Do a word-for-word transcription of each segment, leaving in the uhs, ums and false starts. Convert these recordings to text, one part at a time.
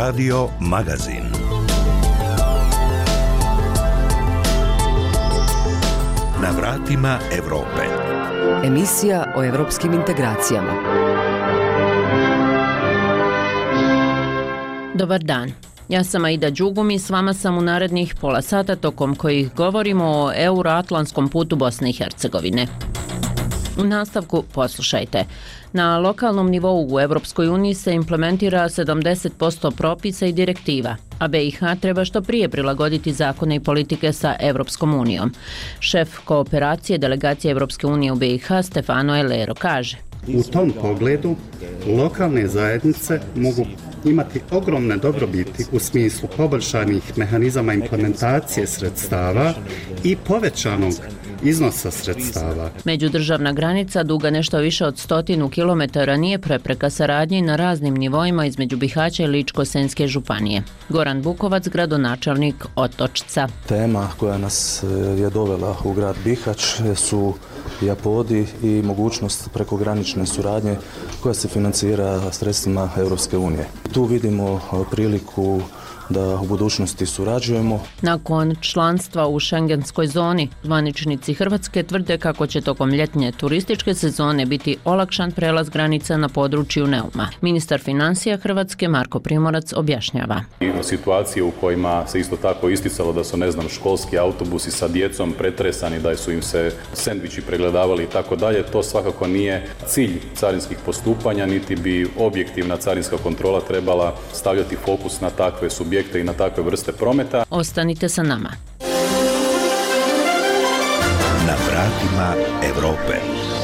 Radio Magazin. Na vratima Evrope. Emisija o evropskim integracijama. Dobar dan. Ja sam Aida Đugum i s vama sam u narednih pola sata tokom kojih govorimo o euroatlantskom putu Bosne i Hercegovine. U nastavku poslušajte. Na lokalnom nivou u Evropskoj uniji se implementira sedamdeset posto propisa i direktiva, a B i H treba što prije prilagoditi zakone i politike sa Evropskom unijom. Šef kooperacije delegacije Evropske unije u B i H Stefano Elero kaže: U tom pogledu lokalne zajednice mogu imati ogromne dobrobiti u smislu poboljšanih mehanizama implementacije sredstava i povećanog iznosa sredstava. Međudržavna granica duga nešto više od stotinu kilometara nije prepreka saradnji na raznim nivoima između Bihaća i Ličko-senjske županije. Goran Bukovac, gradonačelnik Otočca. Tema koja nas je dovela u grad Bihać su Japodi i mogućnost prekogranične suradnje koja se financira sredstvima Europske unije. Tu vidimo priliku da u budućnosti surađujemo. Nakon članstva u šengenskoj zoni, zvaničnici Hrvatske tvrde kako će tokom ljetnje turističke sezone biti olakšan prelaz granica na području Neuma. Ministar financija Hrvatske Marko Primorac objašnjava. I situacije u kojima se isto tako isticalo da su, ne znam, školski autobusi sa djecom pretresani, da su im se sendviči pregledavali i tako dalje, to svakako nije cilj carinskih postupanja, niti bi objektivna carinska kontrola trebala stavljati fokus na takve subjekte i na takve vrste prometa. Ostanite sa nama. Na vratima Evrope.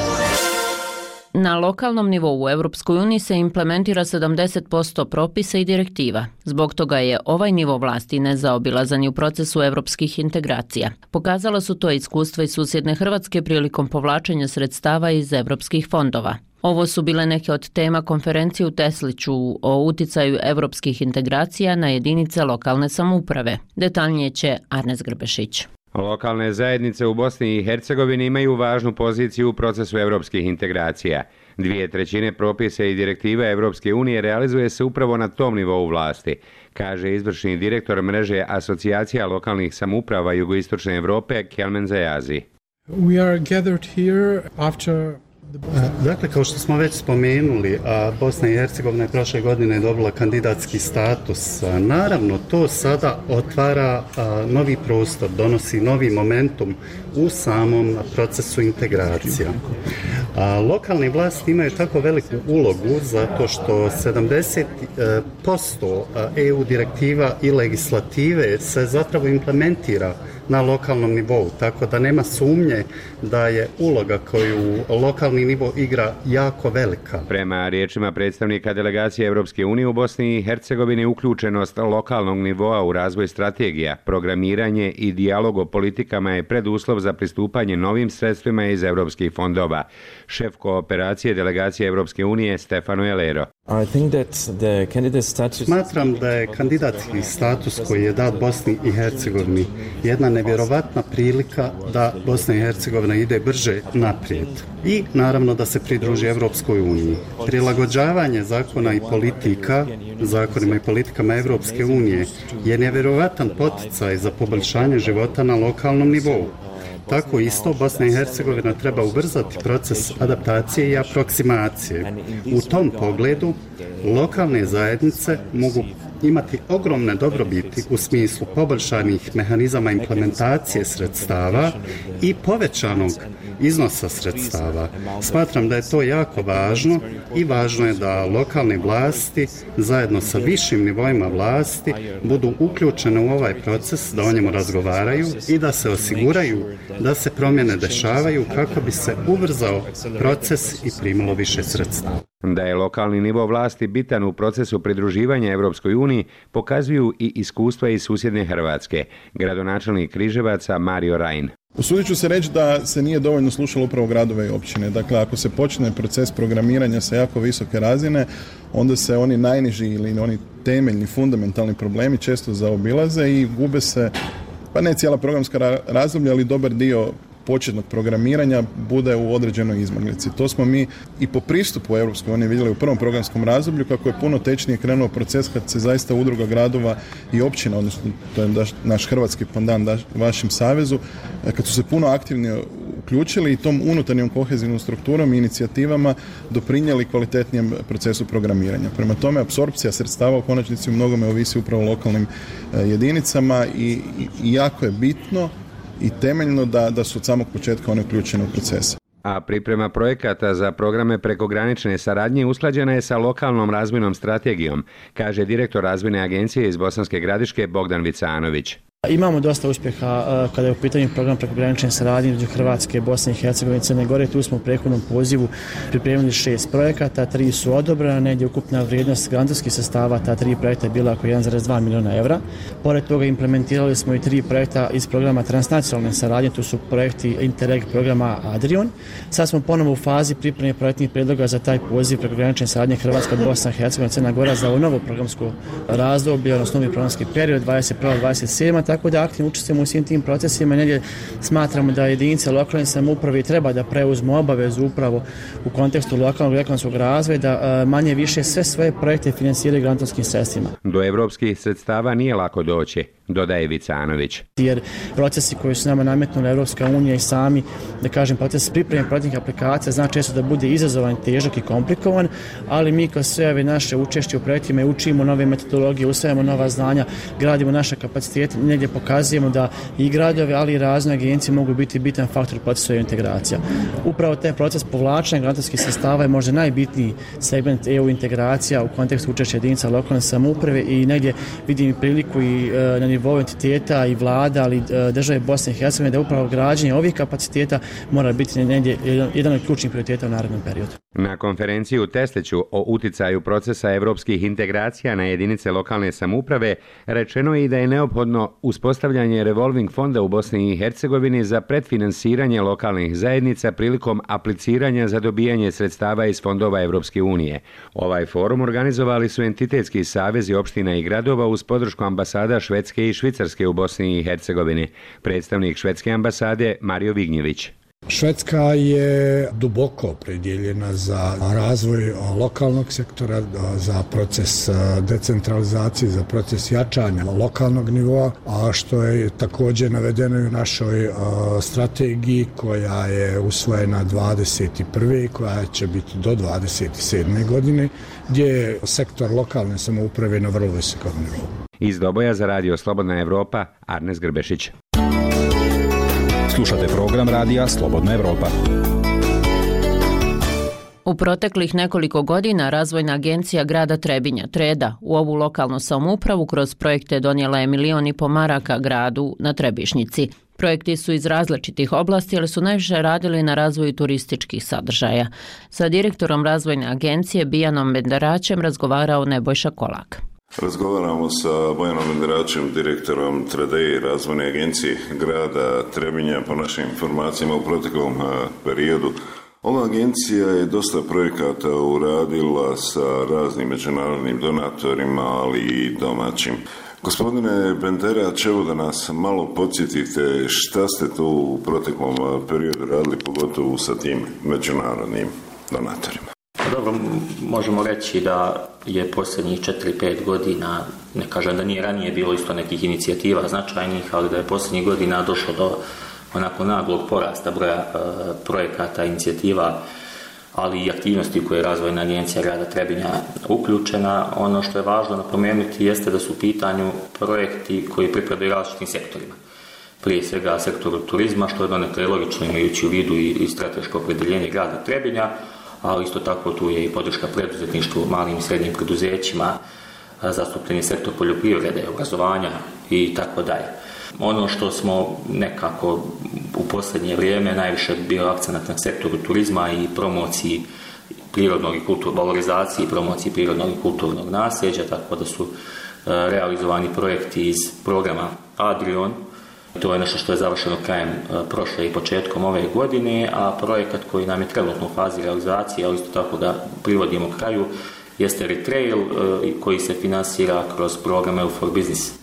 Na lokalnom nivou u Evropskoj uniji se implementira sedamdeset posto propisa i direktiva. Zbog toga je ovaj nivo vlasti nezaobilazan u procesu evropskih integracija. Pokazala su to iskustva iz susjedne Hrvatske prilikom povlačenja sredstava iz evropskih fondova. Ovo su bile neke od tema konferencije u Tesliću o uticaju evropskih integracija na jedinice lokalne samouprave. Detaljnije će Arnes Grbešić. Lokalne zajednice u Bosni i Hercegovini imaju važnu poziciju u procesu evropskih integracija. Dvije trećine propisa i direktiva Evropske unije realizuje se upravo na tom nivou vlasti, kaže izvršni direktor mreže asocijacija lokalnih samouprava jugoistočne Evrope Kelmen Zajazi. We are gathered here after Dakle, kao što smo već spomenuli, Bosna i Hercegovina je prošle godine dobila kandidatski status. Naravno, to sada otvara novi prostor, donosi novi momentum u samom procesu integracija. Lokalne vlasti imaju tako veliku ulogu zato što sedamdeset posto E U direktiva i legislative se zapravo implementira na lokalnom nivou, tako da nema sumnje da je uloga koju lokalni nivo igra jako velika. Prema riječima predstavnika delegacije Evropske unije u Bosni i Hercegovini, uključenost lokalnog nivoa u razvoj strategija, programiranje i dijalog o politikama je preduslov za pristupanje novim sredstvima iz evropskih fondova. Šef kooperacije delegacije Evropske unije Stefano Elero. Smatram da je kandidatski status koji je dat Bosni i Hercegovini jedna nevjerovatna prilika da Bosna i Hercegovina ide brže naprijed i naravno da se pridruži Evropskoj uniji. Prilagođavanje zakona i politika, zakonima i politikama Evropske unije je nevjerovatan poticaj za poboljšanje života na lokalnom nivou. Tako isto Bosna i Hercegovina treba ubrzati proces adaptacije i aproksimacije. U tom pogledu lokalne zajednice mogu imati ogromne dobrobiti u smislu poboljšanih mehanizama implementacije sredstava i povećanog iznosa sredstava. Smatram da je to jako važno i važno je da lokalne vlasti zajedno sa višim nivoima vlasti budu uključene u ovaj proces, da o njemu razgovaraju i da se osiguraju da se promjene dešavaju kako bi se ubrzao proces i primilo više sredstava. Da je lokalni nivo vlasti bitan u procesu pridruživanja Evropskoj uniji pokazuju i iskustva iz susjedne Hrvatske. Gradonačelnik Križevaca Mario Rajn. Usudit ću se reći da se nije dovoljno slušalo upravo gradove i općine. Dakle, ako se počne proces programiranja sa jako visoke razine, onda se oni najniži ili oni temeljni, fundamentalni problemi često zaobilaze i gube se, pa ne cijela programska razdoblja, ali dobar dio početnog programiranja bude u određenoj izmaglici. To smo mi i po pristupu Europskoj uniji vidjeli u prvom programskom razdoblju, kako je puno tečnije krenuo proces kad se zaista udruga gradova i općina, odnosno to je naš hrvatski pandan vašem savezu, kad su se puno aktivnije uključili i tom unutarnjom kohezivnom strukturom i inicijativama doprinijeli kvalitetnijem procesu programiranja. Prema tome, apsorpcija sredstava u konačnici u mnogome ovisi upravo o lokalnim jedinicama i, i jako je bitno i temeljno da, da su od samog početka one uključene u proces. A priprema projekata za programe prekogranične saradnje usklađena je sa lokalnom razvojnom strategijom, kaže direktor razvojne agencije iz Bosanske Gradiške Bogdan Vicanović. Imamo dosta uspjeha kada je u pitanju program prekogranične saradnje između Hrvatske, Bosne i Hercegovine i Crne Gore. Tu smo u prethodnom pozivu pripremili šest projekata, tri su odobrana, negdje ukupna vrijednost grantovskih sredstava ta tri projekta je bila oko jedan zarez dva milijuna evra. Pored toga implementirali smo i tri projekta iz programa transnacionalne saradnje, tu su projekti Interreg programa Adrion. Sad smo ponovo u fazi pripreme projektnih prijedloga za taj poziv prekogranične saradnje Hrvatska, Bosna, Hercegovina, Crna Gora za ovo novo programsko razdoblje, odnosno novi programski period dvadeset prva do dvadeset sedma. Tako da aktivno učestvujemo u svim tim procesima i negdje smatramo da jedinice lokalne samouprave treba da preuzmu obavezu upravo u kontekstu lokalnog i ekonomskog razvoja da manje više sve svoje projekte finansiraju grantonskim sredstvima. Do evropskih sredstava nije lako doći, dodaje Vicanović. Jer procesi koji su nama nametnuli Evropska unija i sami, da kažem, proces pripreme projektnih aplikacija zna često da bude izazovan, težak i komplikovan, ali mi kroz sve ove naše učešće u projektima učimo nove metodologije, usvajamo nova znanja, gradimo naše kapacitete, negdje pokazujemo da i gradovi, ali i razne agencije mogu biti bitan faktor procesa integracija. Upravo taj proces povlačenja grantovskih sredstava je možda najbitniji segment E U integracija u kontekstu učešća jedinica lokalne samouprave i negdje vidim priliku i na nivou entiteta i vlada, ali države Bosne i Hercegovine da upravo građenje ovih kapaciteta mora biti negdje jedan od ključnih prioriteta u narednom periodu. Na konferenciji u Tesliću o uticaju procesa evropskih integracija na jedinice lokalne samouprave rečeno je i da je neophodno uspostavljanje revolving fonda u Bosni i Hercegovini za predfinansiranje lokalnih zajednica prilikom apliciranja za dobijanje sredstava iz fondova Evropske unije. Ovaj forum organizovali su entitetski savezi opština i gradova uz podršku ambasada Švedske i Švicarske u Bosni i Hercegovini. Predstavnik švedske ambasade Mario Vignjević. Švedska je duboko opredjeljena za razvoj lokalnog sektora, za proces decentralizacije, za proces jačanja lokalnog nivoa, a što je također navedeno i u našoj strategiji koja je usvojena dvadeset prve koja će biti do dvadeset sedme godine, gdje je sektor lokalne samouprave na vrlo visokom nivou. Iz Doboja za Radio Slobodna Evropa, Arnes Grbešić. Slušate program radija Slobodna Evropa. U proteklih nekoliko godina Razvojna agencija grada Trebinja, Treda, u ovu lokalnu samoupravu kroz projekte donijela je milion i po maraka gradu na Trebišnjici. Projekti su iz različitih oblasti, ali su najviše radili na razvoju turističkih sadržaja. Sa direktorom Razvojne agencije Bijanom Benderaćem razgovarao Nebojša Kolak. Razgovaramo sa Bojanom Benderaćem, direktorom Trade Razvojne agencije grada Trebinja. Po našim informacijama u proteklom periodu ova agencija je dosta projekata uradila sa raznim međunarodnim donatorima, ali i domaćim. Gospodine Benderać, evo da nas malo podsjetite šta ste tu u proteklom periodu radili, pogotovo sa tim međunarodnim donatorima. Dobro, možemo reći da je posljednjih četiri pet godina, ne kažem da nije ranije bilo isto nekih inicijativa značajnih, ali da je posljednjih godina došlo do onako naglog porasta broja e, projekata, inicijativa, ali i aktivnosti u koje je Razvojna agencija grada Trebinja uključena. Ono što je važno napomenuti jeste da su u pitanju projekti koji pripadaju različitim sektorima. Prije svega sektoru turizma, što je donekle logično imajući u vidu i, i strateško opredjeljenje grada Trebinja, ali isto tako tu je i podrška preduzetništvu, malim i srednjim preduzećima, zastupljeni sektor poljoprivrede, obrazovanja i tako dalje. Ono što smo nekako u posljednje vrijeme najviše bio akcenat na sektoru turizma i promociji prirodnog i kulturnog, valorizaciji i promociji prirodnog i kulturnog nasljeđa, tako da su realizovani projekti iz programa Adrion. To je nešto što je završeno krajem prošle i početkom ove godine, a projekat koji nam je trenutno u fazi realizacije, ali isto tako da privodimo kraju, jeste Retrail koji se finansira kroz program E U for Business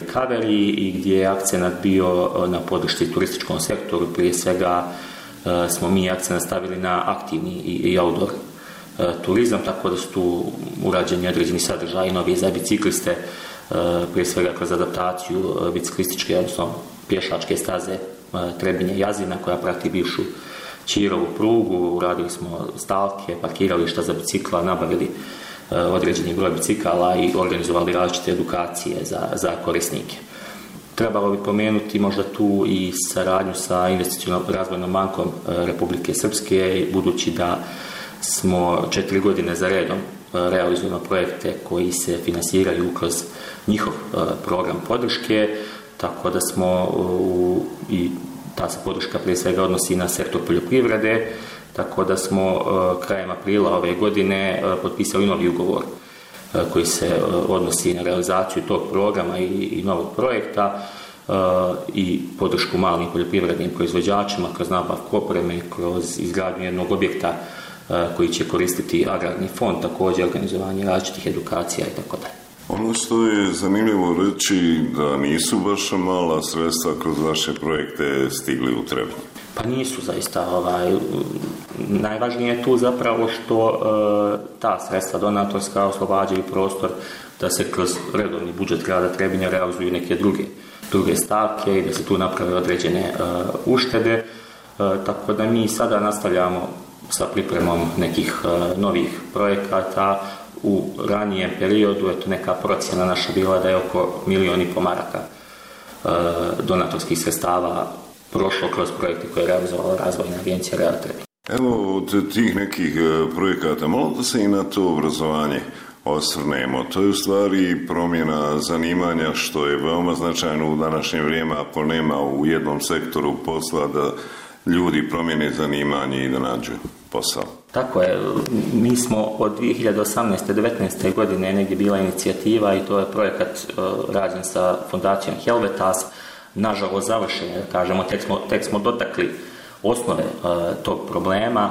Kaveri i gdje je akcenat bio na podršci turističkom sektoru. Prije svega smo mi akcenat stavili na aktivni i outdoor turizam, tako da su tu urađeni određeni sadržaji novi za bicikliste, prije svega kroz adaptaciju biciklističke, odnosno pješačke staze Trebinje-Jazina koja prati bivšu Ćirovu prugu. Uradili smo stalke, parkirališta za bicikla, nabavili određeni broj bicikala i organizovali različite edukacije za, za korisnike. Trebalo bi pomenuti možda tu i saradnju sa Investicionom razvojnom bankom Republike Srpske, budući da smo četiri godine za redom realizujemo projekte koji se finansiraju kroz njihov program podrške, tako da smo u, i ta se podrška prije svega odnosi na sektor poljoprivrede, tako da smo krajem aprila ove godine potpisali novi ugovor koji se odnosi na realizaciju tog programa i, i novog projekta i podršku malim poljoprivrednim proizvođačima kroz nabavku opreme, kroz izgradnju jednog objekta koji će koristiti agrarni fond, također organizovanje različitih edukacija i tako dalje. Ono što je zanimljivo reći da nisu baš mala sredstva kroz vaše projekte stigli u Trebinje. Pa nisu zaista. Ovaj, najvažnije je tu zapravo što e, ta sredstva donatorska oslobađaju prostor da se kroz redovni budžet grada Trebinja realizuju neke druge, druge stavke i da se tu naprave određene e, uštede. E, tako da mi sada nastavljamo sa pripremom nekih e, novih projekata. U ranijem periodu, eto, neka procjena naša bila da je oko milijon i po maraka e, donatorskih sredstava prošlo kroz projekte koje je realizovala Razvojna agencija grada Trebinja. Evo, od tih nekih projekata, malo da se i na to obrazovanje osvrnemo. To je u stvari promjena zanimanja, što je veoma značajno u današnje vrijeme, ako nema u jednom sektoru posla da ljudi promijene zanimanje i da nađu posao. Tako je. Mi smo od dvije hiljade osamnaeste do devetnaeste godine negdje bila inicijativa i to je projekat uh, rađen sa fondacijom Helvetas. Nažalost završen, kažemo, tek smo, tek smo dotakli osnove uh, tog problema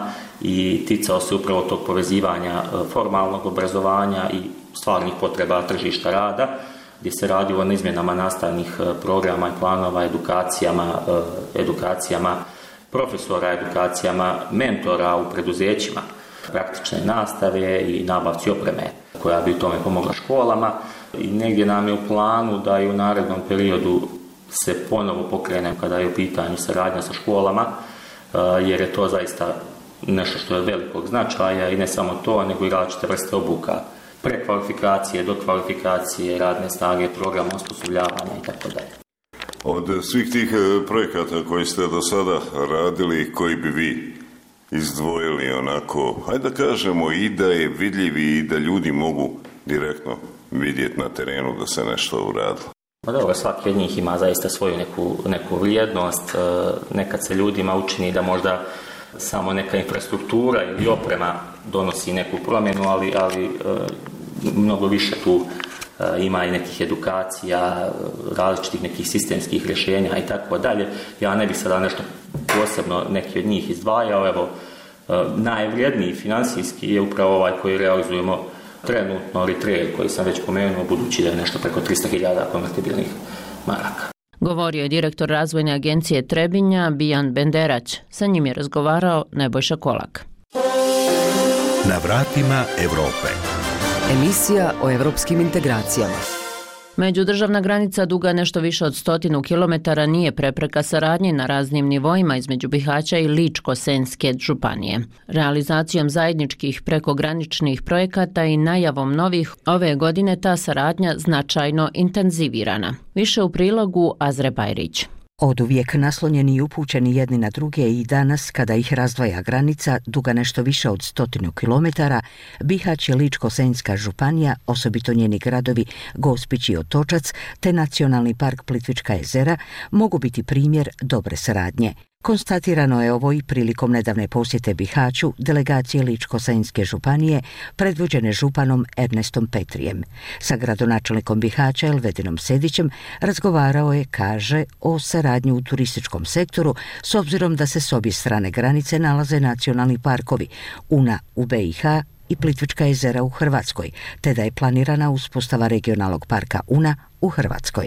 i ticao se upravo tog povezivanja uh, formalnog obrazovanja i stvarnih potreba tržišta rada, gdje se radilo na izmjenama nastavnih uh, programa i planova, edukacijama, uh, edukacijama profesora, edukacijama mentora u preduzećima, praktične nastave i nabavci opreme koja bi u tome pomogla školama. I negdje nam je u planu da i u narednom periodu se ponovo pokrenem kada je u pitanju saradnja sa školama, jer je to zaista nešto što je velikog značaja i ne samo to, nego i različite vrste obuka, prekvalifikacije, dokvalifikacije, radne snage, programa osposobljavanja i tako dalje. Od svih tih projekata koji ste do sada radili, koji bi vi izdvojili onako, hajde da kažemo, i da je vidljivi i da ljudi mogu direktno vidjeti na terenu da se nešto uradilo? Pa dobro, svaki od njih ima zaista svoju neku, neku vrijednost. Nekad se ljudima učini da možda samo neka infrastruktura ili oprema donosi neku promjenu, ali, ali mnogo više tu ima i nekih edukacija, različitih nekih sistemskih rješenja i tako dalje. Ja ne bih sada nešto posebno neki od njih izdvajao. Evo, najvrijedniji financijski je upravo ovaj koji realizujemo trenutno, Retrail, koji sam već pomenuo, budući da je nešto preko tristo hiljada konvertibilnih maraka. Govorio je direktor Razvojne agencije Trebinja Bijan Benderać. Sa njim je razgovarao Nebojša Kolak. Na vratima Evrope. Emisija o evropskim integracijama. Međudržavna granica duga nešto više od stotinu kilometara nije prepreka saradnje na raznim nivoima između Bihaća i Ličko-Senjske županije. Realizacijom zajedničkih prekograničnih projekata i najavom novih, ove godine ta saradnja značajno intenzivirana. Više u prilogu Azre Bajrić. Od uvijek naslonjeni i upućeni jedni na druge i danas, kada ih razdvaja granica, duga nešto više od stotinu kilometara, Bihać i Ličko-Senjska županija, osobito njeni gradovi Gospić i Otočac, te Nacionalni park Plitvička jezera, mogu biti primjer dobre saradnje. Konstatirano je ovo i prilikom nedavne posjete Bihaću delegacije Ličko-Senjske županije predvođene županom Ernestom Petrijem. Sa gradonačelnikom Bihaća Elvedinom Sedićem razgovarao je, kaže, o saradnji u turističkom sektoru s obzirom da se s obje strane granice nalaze nacionalni parkovi Una u B i H i Plitvička jezera u Hrvatskoj, te da je planirana uspostava regionalnog parka Una u Hrvatskoj.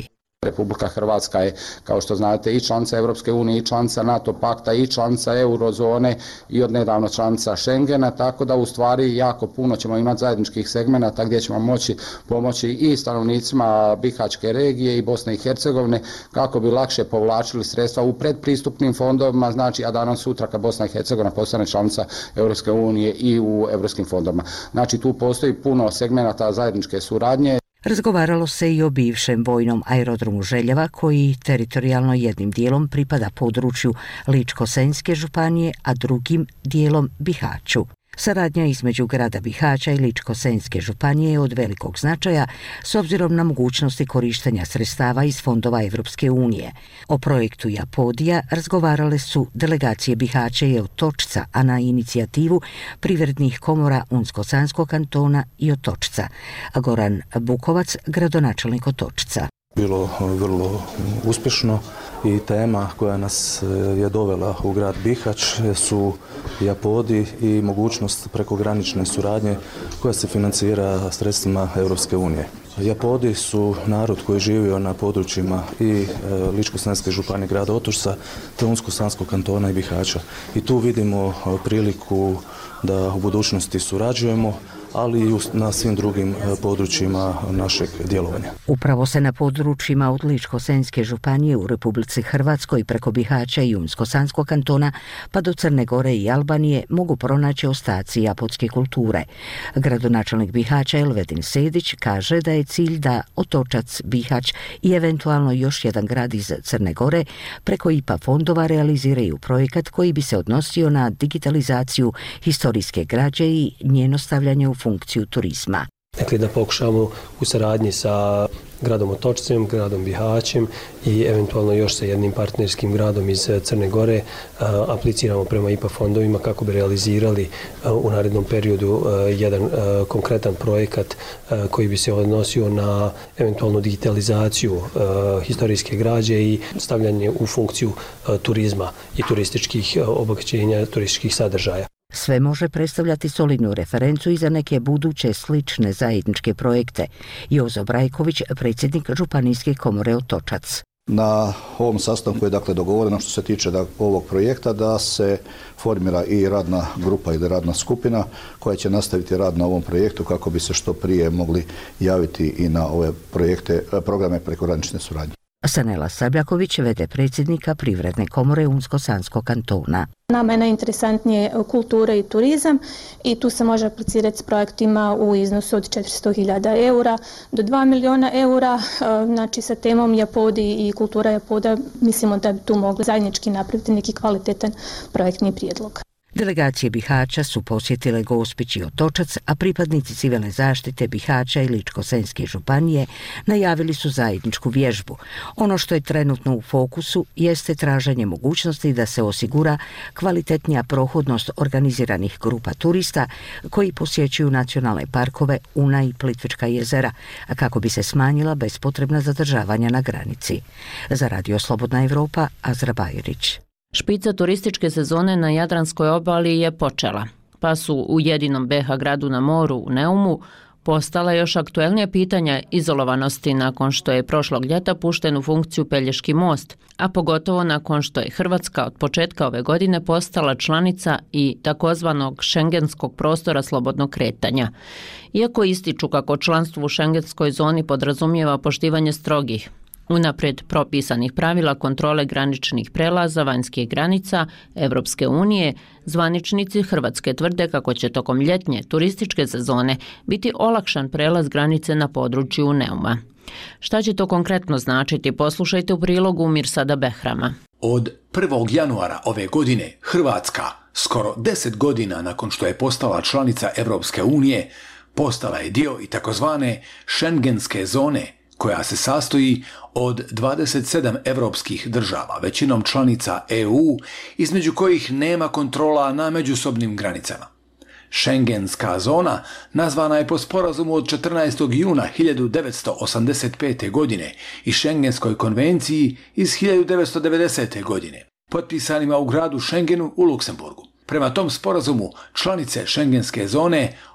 Republika Hrvatska je, kao što znate, i članica Europske unije, i članica NATO pakta, i članica eurozone i odnedavno članica Schengena, tako da u stvari jako puno ćemo imati zajedničkih segmenata gdje ćemo moći pomoći i stanovnicima Bihaćke regije i Bosne i Hercegovine kako bi lakše povlačili sredstva u predpristupnim fondovima, znači a danas sutra kad Bosna i Hercegovina postane članica Europske unije i u europskim fondovima. Znači tu postoji puno segmenata zajedničke suradnje. Razgovaralo se i o bivšem vojnom aerodromu Željeva koji teritorijalno jednim dijelom pripada području Ličko-senjske županije, a drugim dijelom Bihaću. Saradnja između grada Bihaća i Ličko-senjske županije je od velikog značaja s obzirom na mogućnosti korištenja sredstava iz fondova Evropske unije. O projektu Japodija razgovarale su delegacije Bihaća i Otočca, a na inicijativu privrednih komora Unsko-sanskog kantona i Otočca. Goran Bukovac, gradonačelnik Otočca. Bilo vrlo uspješno i tema koja nas je dovela u grad Bihać su Japodi i mogućnost prekogranične suradnje koja se financira sredstvima Europske unije. Japodi su narod koji živio na područjima i Ličko-senjske županije grada Otočca te Unsko-sanskog kantona i Bihaća. I tu vidimo priliku da u budućnosti surađujemo, ali i na svim drugim područjima našeg djelovanja. Upravo se na područjima od Ličko-senjske županije u Republici Hrvatskoj preko Bihaća i Unsko-sanskog kantona pa do Crne Gore i Albanije mogu pronaći ostaci japodske kulture. Gradonačelnik Bihaća Elvedin Sedić kaže da je cilj da Otočac, Bihać i eventualno još jedan grad iz Crne Gore preko I P A fondova realiziraju projekat koji bi se odnosio na digitalizaciju historijske građe i njeno stavljanje u funkciju turizma. Dakle, da pokušamo u saradnji sa gradom Otočcem, gradom Bihaćem i eventualno još sa jednim partnerskim gradom iz Crne Gore apliciramo prema I P A fondovima kako bi realizirali u narednom periodu jedan konkretan projekat koji bi se odnosio na eventualnu digitalizaciju historijske građe i stavljanje u funkciju turizma i turističkih obogaćenja, turističkih sadržaja. Sve može predstavljati solidnu referencu i za neke buduće slične zajedničke projekte. Jozo Brajković, predsjednik Županijske komore Otočac. Na ovom sastanku je dakle dogovoreno što se tiče da, ovog projekta da se formira i radna grupa ili radna skupina koja će nastaviti rad na ovom projektu kako bi se što prije mogli javiti i na ove projekte, programe prekogranične suradnje. Sanela Sabljaković, v d predsjednika Privredne komore Unsko-sanskog kantona. Nama je najinteresantnije kultura i turizam i tu se može aplicirati s projektima u iznosu od četiristo hiljada eura do dva milijuna eura. Znači sa temom Japodi i kultura Japoda mislimo da bi tu mogli zajednički napraviti neki kvalitetan projektni prijedlog. Delegacije Bihaća su posjetile Gospić i Otočac, a pripadnici civilne zaštite Bihaća i Ličko-senjske županije najavili su zajedničku vježbu. Ono što je trenutno u fokusu jeste traženje mogućnosti da se osigura kvalitetnija prohodnost organiziranih grupa turista koji posjećuju nacionalne parkove Una i Plitvička jezera, a kako bi se smanjila bespotrebna zadržavanja na granici. Za Radio Slobodna Evropa, Azra Bajrić. Špica turističke sezone na Jadranskoj obali je počela, pa su u jedinom B H gradu na moru u Neumu postala još aktuelnija pitanja izolovanosti nakon što je prošlog ljeta pušten u funkciju Pelješki most, a pogotovo nakon što je Hrvatska od početka ove godine postala članica i takozvanog šengenskog prostora slobodnog kretanja. Iako ističu kako članstvo u šengenskoj zoni podrazumijeva poštivanje strogih, unaprijed propisanih pravila kontrole graničnih prelaza vanjskih granica Evropske unije, zvaničnici Hrvatske tvrde kako će tokom ljetnje turističke sezone biti olakšan prelaz granice na području Neuma. Šta će to konkretno značiti? Poslušajte u prilogu Mirsada Behrama. Od prvog januara ove godine Hrvatska, skoro deset godina nakon što je postala članica Evropske unije, postala je dio i takozvane šengenske zone, koja se sastoji od dvadeset sedam evropskih država, većinom članica E U, između kojih nema kontrola na međusobnim granicama. Šengenska zona nazvana je po sporazumu od četrnaestog juna hiljadu devetsto osamdeset pete. godine i Šengenskoj konvenciji iz hiljadu devetsto devedesete. godine, potpisanima u gradu Šengenu u Luksemburgu. Prema tom sporazumu članice šengenske zone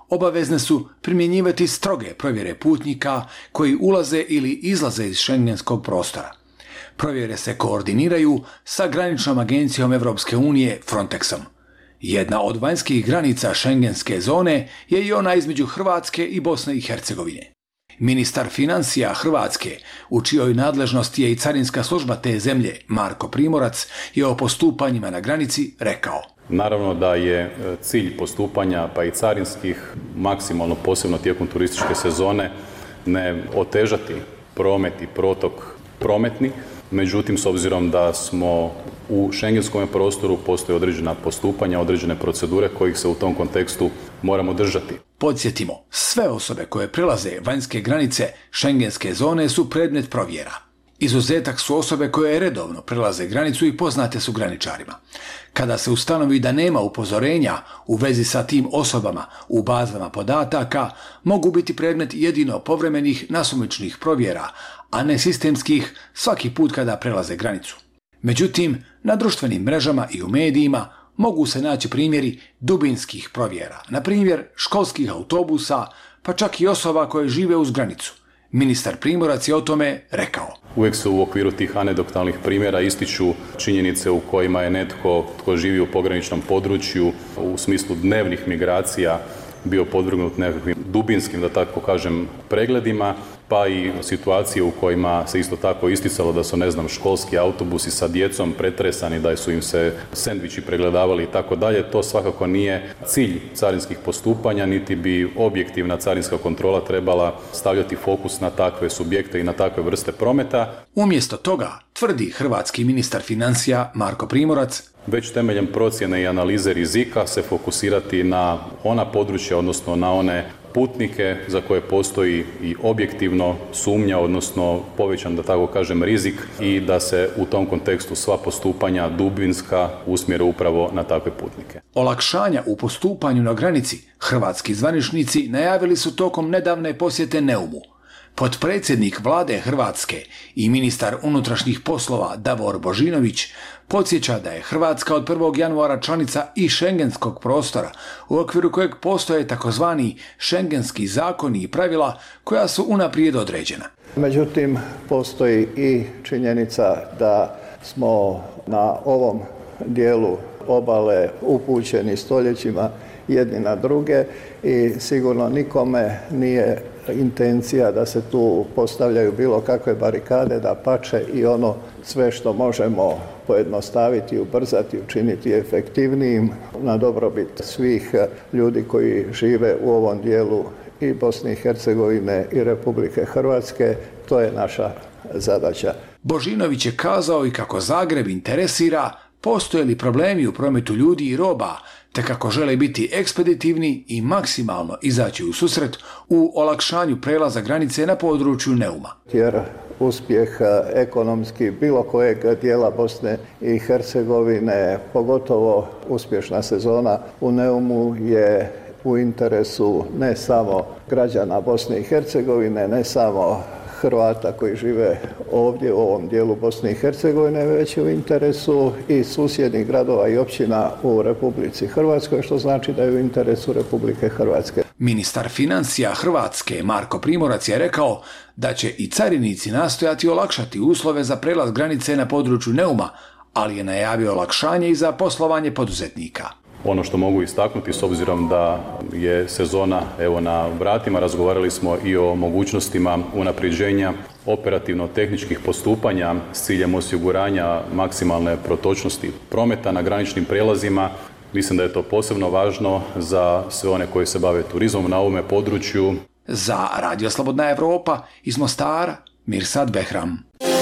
obavezne su primjenjivati stroge provjere putnika koji ulaze ili izlaze iz šengenskog prostora. Provjere se koordiniraju sa graničnom agencijom Evropske unije Frontexom. Jedna od vanjskih granica šengenske zone je i ona između Hrvatske i Bosne i Hercegovine. Ministar financija Hrvatske, u čijoj nadležnosti je i carinska služba te zemlje, Marko Primorac, je o postupanjima na granici rekao: Naravno da je cilj postupanja, pa i carinskih, maksimalno posebno tijekom turističke sezone, ne otežati promet i protok prometni. Međutim, s obzirom da smo u šengenskom prostoru, postoje određena postupanja, određene procedure kojih se u tom kontekstu moramo držati. Podsjetimo, sve osobe koje prelaze vanjske granice šengenske zone su predmet provjera. Izuzetak su osobe koje redovno prelaze granicu i poznate su graničarima. Kada se ustanovi da nema upozorenja u vezi sa tim osobama u bazama podataka, mogu biti predmet jedino povremenih nasumičnih provjera, a ne sistemskih svaki put kada prelaze granicu. Međutim, na društvenim mrežama i u medijima mogu se naći primjeri dubinskih provjera, na primjer školskih autobusa, pa čak i osoba koje žive uz granicu. Ministar Primorac je o tome rekao: Uvijek se u okviru tih anegdotalnih primjera ističu činjenice u kojima je netko tko živi u pograničnom području u smislu dnevnih migracija bio podvrgnut nekakvim dubinskim, da tako kažem, pregledima, pa i situacije u kojima se isto tako isticalo da su, ne znam, školski autobusi sa djecom pretresani, da su im se sendviči pregledavali i tako dalje. To svakako nije cilj carinskih postupanja, niti bi objektivna carinska kontrola trebala stavljati fokus na takve subjekte i na takve vrste prometa. Umjesto toga, tvrdi hrvatski ministar financija Marko Primorac, već temeljem procjene i analize rizika se fokusirati na ona područja, odnosno na one putnike za koje postoji i objektivno sumnja, odnosno povećan, da tako kažem, rizik, i da se u tom kontekstu sva postupanja dubinska usmjere upravo na takve putnike. Olakšanja u postupanju na granici hrvatski zvaničnici najavili su tokom nedavne posjete Neumu. Potpredsjednik vlade Hrvatske i ministar unutrašnjih poslova Davor Božinović podsjeća da je Hrvatska od prvog januara članica i šengenskog prostora, u okviru kojeg postoje takozvani šengenski zakoni i pravila koja su unaprijed određena. Međutim, postoji i činjenica da smo na ovom dijelu obale upućeni stoljećima jedni na druge i sigurno nikome nije intencija da se tu postavljaju bilo kakve barikade, da pače i ono sve što možemo pojednostaviti, ubrzati, učiniti efektivnijim na dobrobit svih ljudi koji žive u ovom dijelu i Bosne i Hercegovine i Republike Hrvatske. To je naša zadaća. Božinović je kazao i kako Zagreb interesira postoje li problemi u prometu ljudi i roba, te kako žele biti ekspeditivni i maksimalno izaći u susret u olakšanju prelaza granice na području Neuma. Jer uspjeh ekonomski bilo kojeg dijela Bosne i Hercegovine, pogotovo uspješna sezona u Neumu, je u interesu ne samo građana Bosne i Hercegovine, ne samo Hrvata koji žive ovdje u ovom dijelu Bosne i Hercegovine, već je u interesu i susjednih gradova i općina u Republici Hrvatskoj, što znači da je u interesu Republike Hrvatske. Ministar financija Hrvatske Marko Primorac je rekao da će i carinici nastojati olakšati uslove za prelaz granice na području Neuma, ali je najavio olakšanje i za poslovanje poduzetnika. Ono što mogu istaknuti, s obzirom da je sezona evo na vratima, razgovarali smo i o mogućnostima unapređenja operativno-tehničkih postupanja s ciljem osiguranja maksimalne protočnosti prometa na graničnim prijelazima. Mislim da je to posebno važno za sve one koji se bave turizmom na ovome području. Za Radio Slobodna Evropa iz Mostara, Mirsad Behram.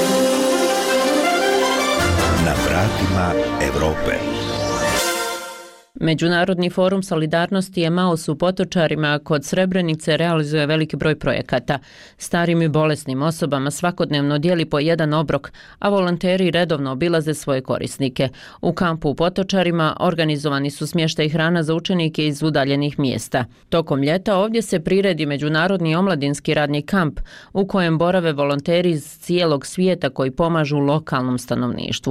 Na vratima Europe. Međunarodni forum solidarnosti Emaus u Potočarima kod Srebrenice realizuje veliki broj projekata. Starim i bolesnim osobama svakodnevno dijeli po jedan obrok, a volonteri redovno obilaze svoje korisnike. U kampu u Potočarima organizovani su smještaj hrana za učenike iz udaljenih mjesta. Tokom ljeta ovdje se priredi međunarodni omladinski radni kamp u kojem borave volonteri iz cijelog svijeta koji pomažu lokalnom stanovništvu.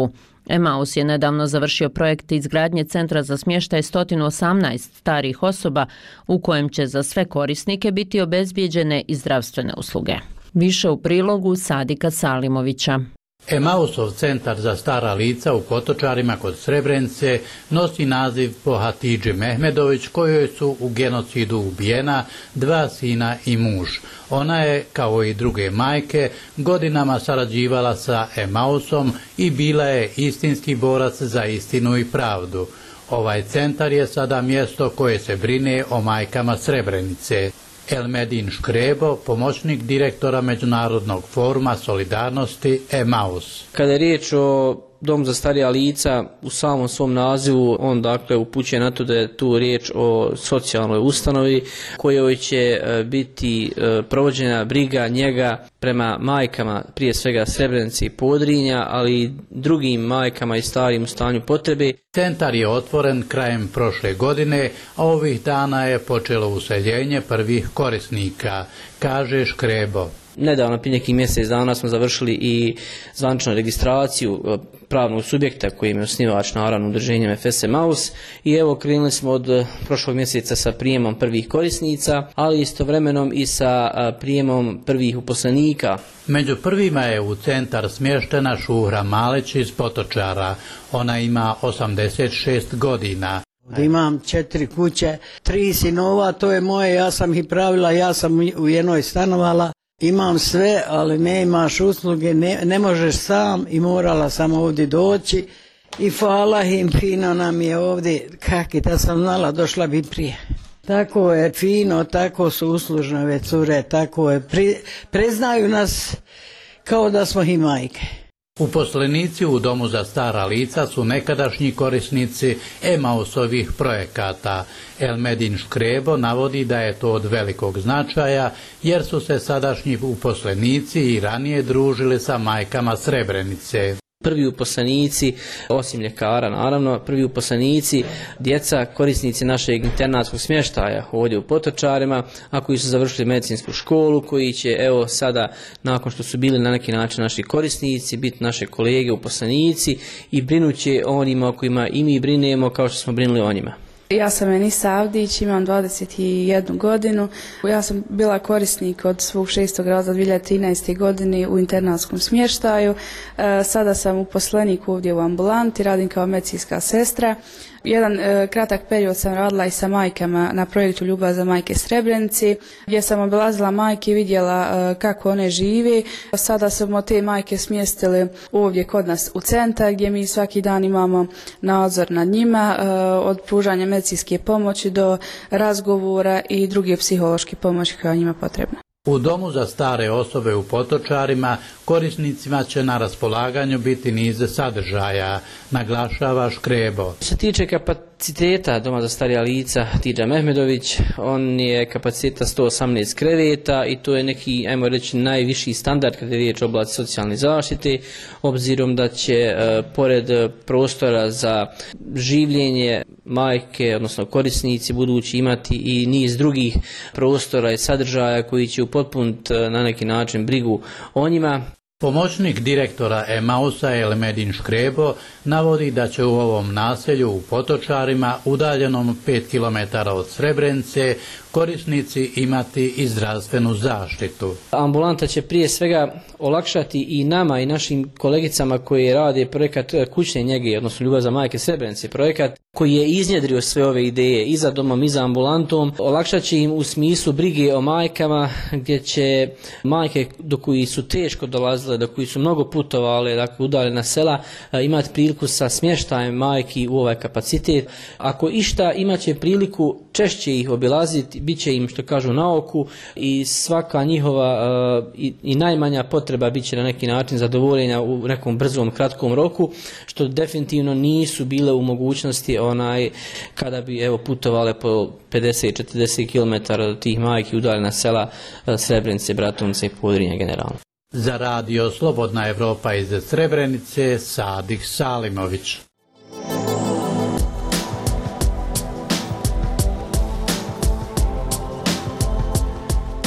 Emaus je nedavno završio projekt izgradnje centra za smještaj sto osamnaest starih osoba u kojem će za sve korisnike biti obezbijeđene i zdravstvene usluge. Više u prilogu Sadika Salimovića. Emausov centar za stara lica u Potočarima kod Srebrenice nosi naziv po Hatidži Mehmedović, kojoj su u genocidu ubijena dva sina i muž. Ona je, kao i druge majke, godinama sarađivala sa Emausom i bila je istinski borac za istinu i pravdu. Ovaj centar je sada mjesto koje se brine o majkama Srebrenice. Elmedin Škrebo, pomoćnik direktora Međunarodnog foruma solidarnosti Emaus. Kada je riječ o Dom za starija lica, u samom svom nazivu on dakle upućuje na to da je tu riječ o socijalnoj ustanovi kojoj će biti provođena briga, njega prema majkama, prije svega Srebrenice i Podrinja, ali i drugim majkama i starim u stanju potrebe. Centar je otvoren krajem prošle godine, a ovih dana je počelo useljenje prvih korisnika, kaže Škrebo. Nedavno, prije nekih mjesec dana, smo završili i zvaničnu registraciju pravnog subjekta kojim je osnivač naravno udruženjem F S Emaus i evo krenuli smo od prošlog mjeseca sa prijemom prvih korisnica, ali istovremeno i sa prijemom prvih uposlenika. Među prvima je u centar smještena Šuhra Malić iz Potočara. Ona ima osamdeset šest godina. Imam četiri kuće, tri sinova, to je moje, ja sam ih pravila, ja sam u jednoj stanovala. Imam sve, ali ne imaš usluge, ne, ne možeš sam i morala sam ovdje doći i hvala im, fino nam je ovdje, kak i da sam znala, došla bi prije. Tako je fino, tako su uslužne ove cure, tako je, pri, preznaju nas kao da smo i majke. Uposlenici u Domu za stara lica su nekadašnji korisnici Emausovih projekata. Elmedin Škrebo navodi da je to od velikog značaja jer su se sadašnji uposlenici i ranije družili sa majkama Srebrenice. Prvi uposlenici, osim ljekara naravno, prvi uposlenici, djeca, korisnici našeg internatskog smještaja ovdje u Potočarima, a koji su završili medicinsku školu, koji će evo sada, nakon što su bili na neki način naši korisnici, biti naše kolege uposlenici i brinuće o onima o kojima i mi brinemo kao što smo brinuli o njima. Ja sam Enisa Avdić, imam dvadeset jednu godinu. Ja sam bila korisnik od svog šestog razreda dvije hiljade trinaeste. godine u internatskom smještaju. Sada sam uposlenik ovdje u ambulanti, radim kao medicinska sestra. Jedan e, kratak period sam radila i sa majkama na projektu Ljubav za majke Srebrenici, gdje sam obilazila majke i vidjela e, kako one žive. Sada smo te majke smjestili ovdje kod nas u centar, gdje mi svaki dan imamo nadzor nad njima, e, od pružanja medicinske pomoći do razgovora i druge psihološke pomoći koja je njima potrebna. U Domu za stare osobe u Potočarima korisnicima će na raspolaganju biti niz sadržaja, naglašava Škrebo. Što se tiče kapaciteta Doma za starija lica Hatidža Mehmedović, on je kapaciteta sto osamnaest kreveta i to je neki, ajmo reći, najviši standard kada je riječ o oblasti socijalne zaštite, obzirom da će e, pored prostora za življenje majke, odnosno korisnici budući imati i niz drugih prostora i sadržaja koji će upotpuniti na neki način brigu o njima. Pomoćnik direktora Emausa Elmedin Škrebo navodi da će u ovom naselju u Potočarima, udaljenom pet kilometara od Srebrenice, korisnici imati i zdravstvenu zaštitu. Ambulanta će prije svega olakšati i nama i našim kolegicama koji rade projekat kućne njege, odnosno Ljubav za majke Srebrenice, projekat koji je iznjedrio sve ove ideje i za domom i za ambulantom, olakšat će im u smislu brige o majkama, gdje će majke do koji su teško dolazile, do koji su mnogo putovale, dakle udaljena sela, imati priliku sa smještajem majki u ovaj kapacitet. Ako išta, imat će priliku češće ih obilaziti, bit će im, što kažu, na oku i svaka njihova uh, i, i najmanja potreba bit će na neki način zadovoljenja u nekom brzom, kratkom roku, što definitivno nisu bile u mogućnosti onaj kada bi evo putovale po pedeset do četrdeset kilometara do tih majki udaljena sela uh, Srebrenice, Bratunce i Podrinja generalno. Za radio Slobodna Evropa iz Srebrenice, Sadik Salimović.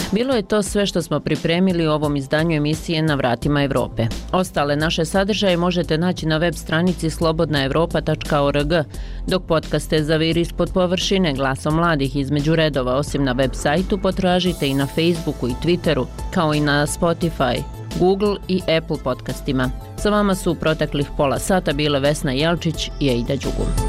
Bilo je to sve što smo pripremili u ovom izdanju emisije Na vratima Evrope. Ostale naše sadržaje možete naći na web stranici slobodna evropa tačka org, dok podcaste Zaviri ispod površine glasom mladih između redova, osim na web sajtu, potražite i na Facebooku i Twitteru, kao i na Spotify, Google i Apple podcastima. Sa vama su u proteklih pola sata bile Vesna Jelčić i Ejda Đugum.